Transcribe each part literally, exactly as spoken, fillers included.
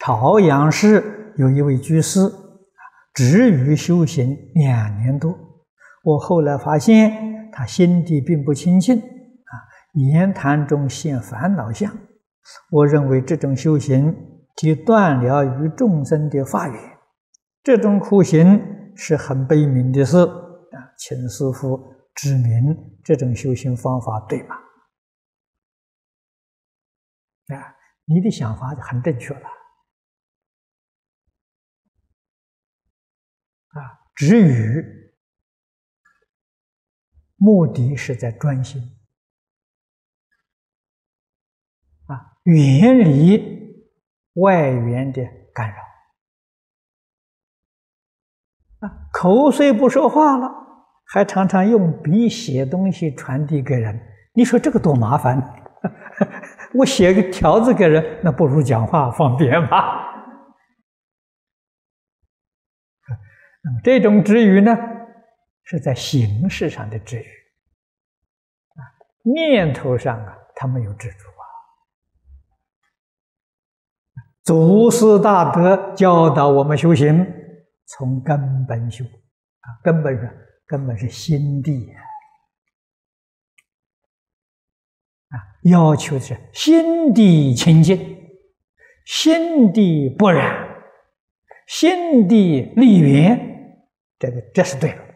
朝阳市有一位居士，止语修行两年多。我后来发现他心地并不清净啊，言谈中现烦恼相。我认为这种修行即断了于众生的法缘，这种苦行是很悲悯的事啊，请师父指明这种修行方法对吗？啊，你的想法就很正确了。啊，止语目的是在专心，啊，远离外缘的干扰。啊，口虽不说话了，还常常用笔写东西传递给人，你说这个多麻烦！我写个条子给人，那不如讲话方便吧？那么这种止语呢，是在形式上的止语，啊，念头上啊，他没有执着啊。祖师大德教导我们修行，从根本修啊，根本是根本是心地啊，啊，要求的是心地清净，心地不染，心地立缘。这个这是对了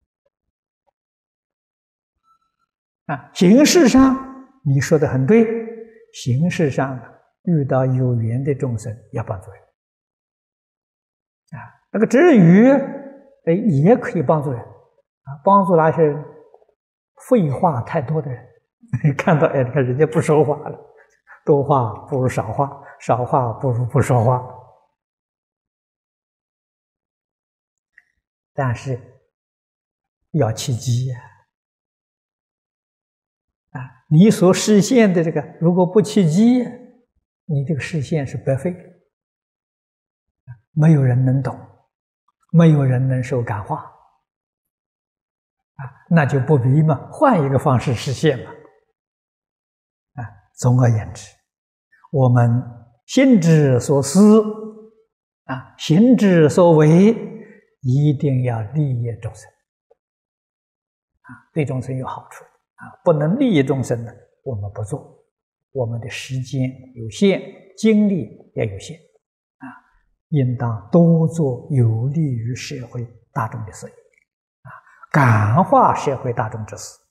啊！形式上你说的很对，形式上遇到有缘的众生要帮助人啊，那个止语哎也可以帮助人啊，帮助那些人废话太多的人，看到哎，你看人家不说话了，多话不如少话，少话不如不说话。但是要契机呀！啊，你所实现的这个，如果不契机，你这个实现是白费的，没有人能懂，没有人能受感化，啊，那就不必嘛，换一个方式实现嘛。啊，总而言之，我们心之所思，啊，行之所为。一定要利益众生啊，对众生有好处啊！不能利益众生呢，我们不做。我们的时间有限，精力也有限啊，应当多做有利于社会大众的事业啊，感化社会大众之事。